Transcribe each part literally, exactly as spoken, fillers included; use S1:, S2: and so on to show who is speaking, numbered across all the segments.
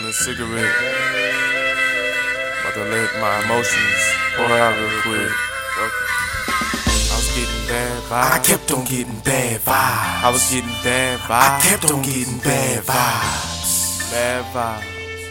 S1: a cigarette. About to let my emotions pour out real quick. I was getting bad vibes.
S2: I kept on getting bad vibes.
S1: I was getting bad vibes.
S2: I kept on getting bad vibes.
S1: Bad vibes.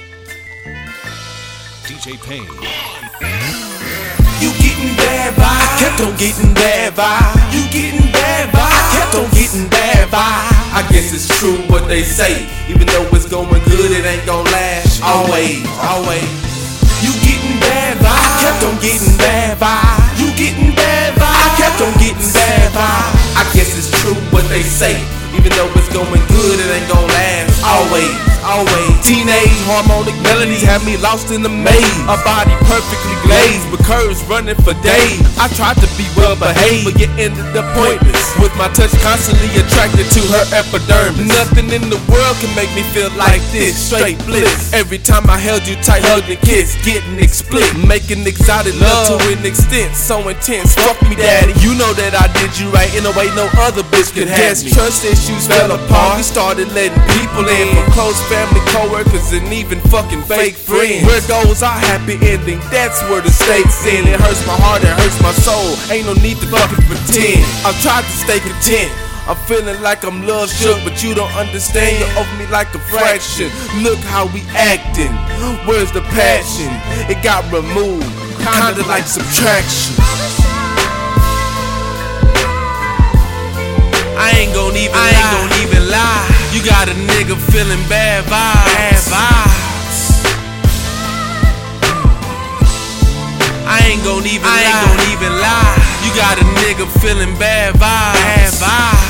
S3: D J Payne.
S2: You getting bad vibes. I kept on getting bad vibes. You getting bad vibes. I kept on getting bad vibes.
S4: I guess it's true what they say. Even though it's going good, it ain't gon' last. Always, always.
S2: You getting bad vibes. I kept on getting bad vibes. You getting bad vibes. I kept on getting bad vibes.
S4: I guess it's true what they say. Even though it's going good, it ain't gon' last. Always, always. Teenage harmonic melodies have me lost in the maze. A body perfectly glazed with curves running for days. I tried to be well behaved, but you ended up pointless. With my touch constantly attracted to her epidermis. Nothing in the world can make me feel like this. Straight bliss. Every time I held you tight, hugged and kissed, getting explicit, making exotic love to an extent so intense. Fuck me, daddy. You know that I did you right in a way no other bitch could have me. Trust issues fell apart. We started letting people in, from close family, co-workers, and even fucking fake friends. Where goes our happy ending? That's where the stakes in. It hurts my heart, it hurts my soul. Ain't no need to fucking pretend. I've tried to stay content. I'm feeling like I'm love shook, but you don't understand. You're over me like a fraction. Look how we acting. Where's the passion? It got removed, kinda like subtraction. I ain't gon' even I ain't gon' even lie. You got a nigga feeling bad vibes. Bad vibes. I ain't gon' even I ain't gon' even lie. You got a nigga feeling bad vibes. Bad vibes.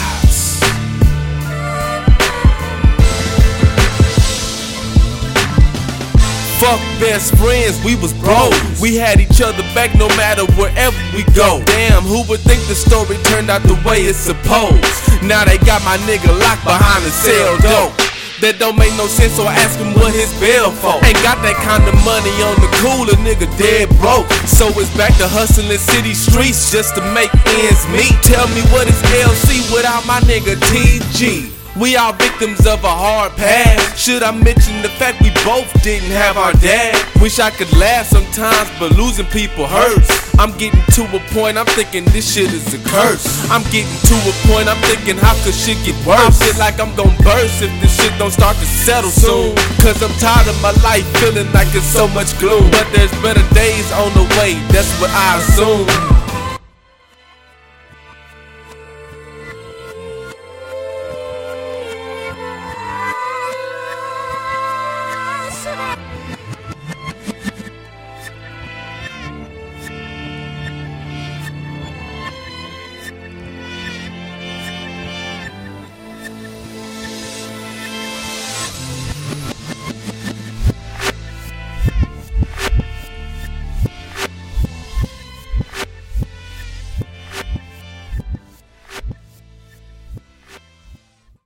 S4: Fuck best friends, we was bros. We had each other back no matter wherever we go. Damn, who would think the story turned out the way it's supposed? Now they got my nigga locked behind the cell door. That don't make no sense, so I ask him what his bail for. Ain't got that kind of money on the cool, a nigga dead broke. So it's back to hustling city streets just to make ends meet. Tell me what is L C without my nigga T G? We are victims of a hard past. Should I mention the fact we both didn't have our dad? Wish I could laugh sometimes, but losing people hurts. I'm getting to a point, I'm thinking this shit is a curse. I'm getting to a point, I'm thinking how could shit get worse? I feel like I'm gon' burst if this shit don't start to settle soon. Cause I'm tired of my life feeling like it's so much gloom. But there's better days on the way, that's what I assume.